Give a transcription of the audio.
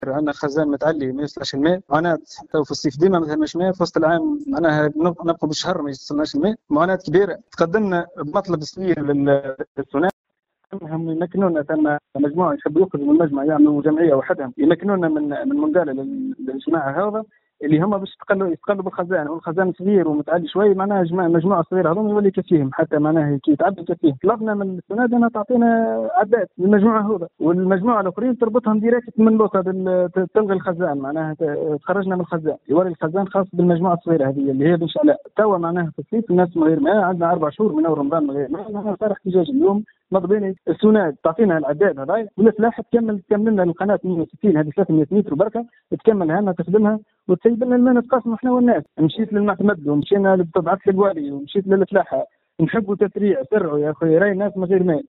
عندنا خزان متعلي ما يوصلش الماء، معناها تو في الصيف ديما مثلا مش ماء، في وسط العام معناها نبقى بالشهر ما يوصلناش الماء، معاناة كبيرة. تقدمنا بمطلب صغير للسونار هم يمكنونا، ثم مجموعه يحبوا يخرجوا من المجمع يعملوا جمعيه وحدهم يمكنونا من منقاله للاجتماع هذا اللي هم باش يستقلوا بالخزان، والخزان صغير ومتعدي شوي، معناها مجموعه صغيره هذول يولي يكفيهم، حتى معناها كي يتعدوا يكفيهم. طلبنا من السناد انها تعطينا عداد للمجموعه هذا، والمجموعه الاخرين تربطهم ديريكت من لوطه تلغي الخزان، معناها تخرجنا من الخزان، يولي الخزان خاص بالمجموعه الصغيره هذه اللي هي بن شعلاء. توا معناها في الصيف الناس من غير ماء، عندنا 4 شهور من اول رمضان من غير ماء، معناها صار احتجاج اليوم مطلبين السوناد تعطينا العداد هذاي، والفلاحه تكمل لنا القناه 160 هذه 300 متر بركه، تكملها لنا تخدمها وتسيب لنا الماء نتقاسموا احنا والناس. مشيت للمعتمد ومشينا لتبعث الوالي ومشيت للفلاحه، نحبوا تسريع سرعوا يا اخوي، راي الناس من غير ماء.